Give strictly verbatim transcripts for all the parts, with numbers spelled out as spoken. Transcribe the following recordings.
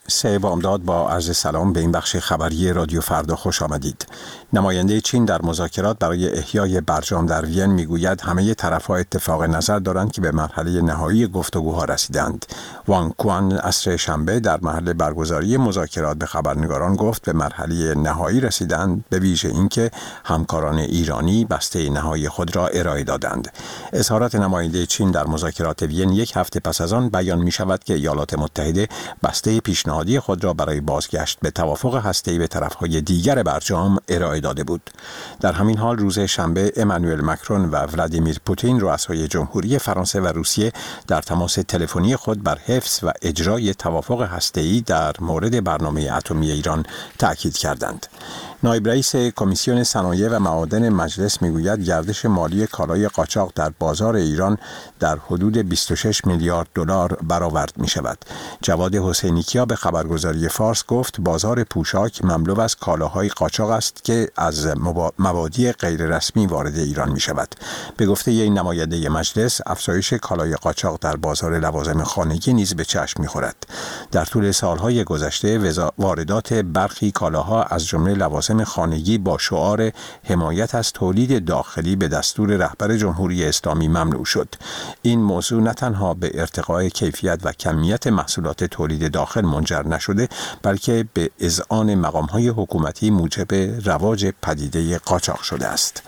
سه بامداد با عرض سلام به این بخش خبری رادیو فردا خوش آمدید. نماینده چین در مذاکرات برای احیای برجام در وین میگوید همه طرف‌ها اتفاق نظر دارند که به مرحله نهایی گفتگوها رسیدند. وانگ کوان عصر شنبه در محل برگزاری مذاکرات به خبرنگاران گفت به مرحله نهایی رسیدند، به ویژه اینکه همکاران ایرانی بسته نهایی خود را ارائه دادند. اظهارات نماینده چین در مذاکرات وین یک هفته پس از آن بیان می شود که ایالات متحده بسته پیشنهادی خود را برای بازگشت به توافق هسته‌ای به طرف‌های دیگر برجام ارائه داده بود. در همین حال روز شنبه امانوئل مکرون و ولادیمیر پوتین رؤسای جمهوری فرانسه و روسیه در تماس تلفنی خود بر حفظ و اجرای توافق هسته‌ای در مورد برنامه اتمی ایران تأکید کردند. نایب رئیس کمیسیون صنایع و معادن مجلس میگوید گردش مالی کالای قاچاق در بازار ایران در حدود بیست و شش میلیارد دلار برآورد می شود. جواد حسینیکیا به خبرگزاری فارس گفت بازار پوشاک مملو از کالاهای قاچاق است که از مبادی غیر رسمی وارد ایران می شود. به گفته این نماینده مجلس افزایش کالای قاچاق در بازار لوازم خانگی نیز به چشم می خورد. در طول سالهای گذشته واردات برخی کالاها از جمله لوازم خانگی با شعار حمایت از تولید داخلی به دستور رهبر جمهوری اسلامی ممنوع شد. این موضوع نه تنها به ارتقاء کیفیت و کمیت محصولات تولید داخل منجر نشده، بلکه به اذعان مقام‌های حکومتی موجب رواج پدیده قاچاق شده است.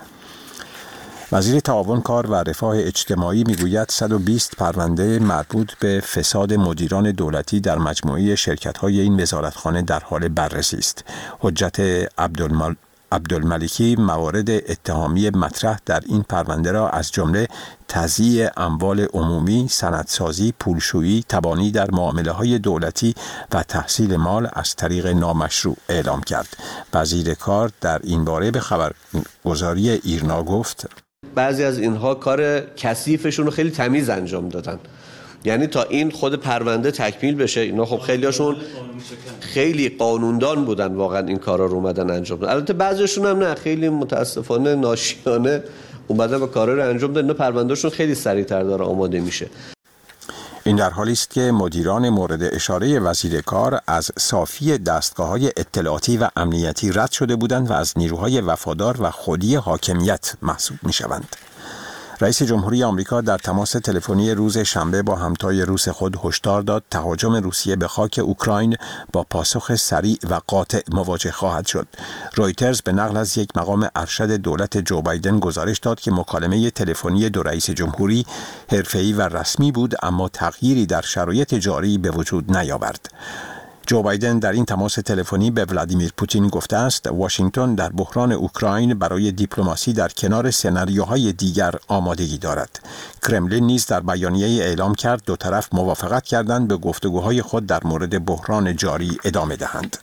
وزیر تعاون کار و رفاه اجتماعی میگوید صد و بیست پرونده مربوط به فساد مدیران دولتی در مجموعه شرکت‌های این وزارتخانه در حال بررسی است. حجت عبدالمل... عبدالملکی موارد اتهامی مطرح در این پرونده را از جمله تضییع اموال عمومی، سندسازی، پولشویی، تبانی در معامله‌های دولتی و تحصیل مال از طریق نامشروع اعلام کرد. وزیر کار در این باره به خبرگزاری ایرنا گفت بعضی از اینها کار کثیفشون رو خیلی تمیز انجام دادن، یعنی تا این خود پرونده تکمیل بشه اینا خب خیلی هاشون خیلی قانوندان بودن، واقعا این کارا رو اومدن انجام دادن. البته بعضیشون هم نه، خیلی متاسفانه ناشیانه اومدن و کارا رو انجام دادن، پروندهشون خیلی سریعتر داره آماده میشه. این در حالی است که مدیران مورد اشاره وزیر کار از صافی دستگاه‌های اطلاعاتی و امنیتی رد شده بودند و از نیروهای وفادار و خودی حاکمیت محسوب می‌شوند. رئیس جمهوری آمریکا در تماس تلفنی روز شنبه با همتای روس خود هشدار داد تهاجم روسیه به خاک اوکراین با پاسخ سریع و قاطع مواجه خواهد شد. رویترز به نقل از یک مقام ارشد دولت جو بایدن گزارش داد که مکالمه تلفنی دو رئیس جمهوری حرفه‌ای و رسمی بود، اما تغییری در شرایط جاری به وجود نیاورد. جو بایدن در این تماس تلفنی به ولادیمیر پوتین گفته است واشنگتن در بحران اوکراین برای دیپلماسی در کنار سناریوهای دیگر آمادگی دارد. کرملین نیز در بیانیه اعلام کرد دو طرف موافقت کردند به گفتگوهای خود در مورد بحران جاری ادامه دهند.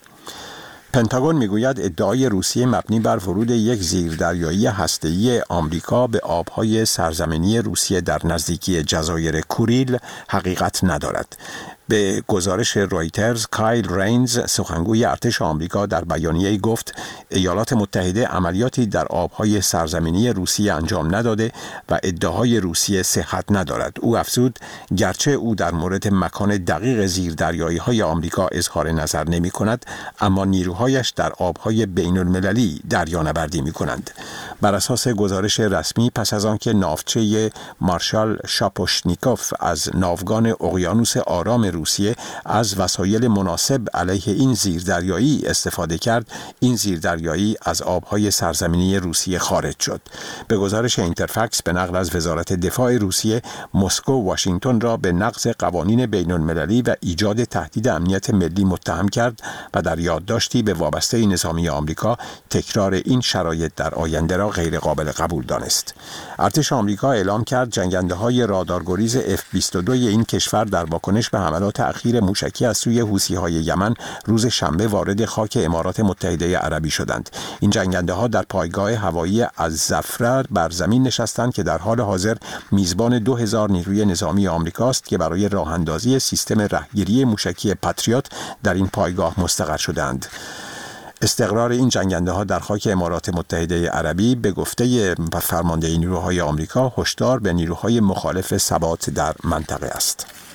پنتاگون میگوید ادعای روسیه مبنی بر ورود یک زیردریایی هسته‌ای آمریکا به آبهای سرزمینی روسیه در نزدیکی جزایر کوریل حقیقت ندارد. به گزارش رویترز، کایل رینز سخنگوی ارتش آمریکا در بیانیه‌ای گفت ایالات متحده عملیاتی در آبهای سرزمینی روسیه انجام نداده و ادعاهای روسیه صحت ندارد. او افزود گرچه او در مورد مکان دقیق زیردریایی‌های آمریکا اظهار نظر نمی‌کند، اما نیروهایش در آبهای بین‌المللی دریانوردی می‌کنند. بر اساس گزارش رسمی پس از آنکه ناوچه مارشال شاپوشنیکوف از ناوگان اقیانوس آرام روسیه از وسایل مناسب علیه این زیردریایی استفاده کرد، این زیردریایی از آبهای سرزمینی روسیه خارج شد. به گزارش اینترفکس به نقل از وزارت دفاع روسیه، مسکو واشنگتن را به نقض قوانین بین المللی و ایجاد تهدید امنیت ملی متهم کرد و در یادداشتی به وابسته نظامی آمریکا تکرار این شرایط در آینده را غیر قابل قبول دانست. ارتش آمریکا اعلام کرد جنگنده‌های رادارگریز اف بیست و دو این کشور در واکنش به حملات اخیر موشکی از سوی حوثی‌های یمن روز شنبه وارد خاک امارات متحده عربی شدند. این جنگنده‌ها در پایگاه هوایی الزفره بر زمین نشستند که در حال حاضر میزبان دو هزار نیروی نظامی آمریکاست که برای راه‌اندازی سیستم رهگیری موشکی پاتریوت در این پایگاه مستقر شدند. استقرار این جنگنده‌ها در خاک امارات متحده عربی به گفته فرمانده نیروهای آمریکا هشدار به نیروهای مخالف ثبات در منطقه است.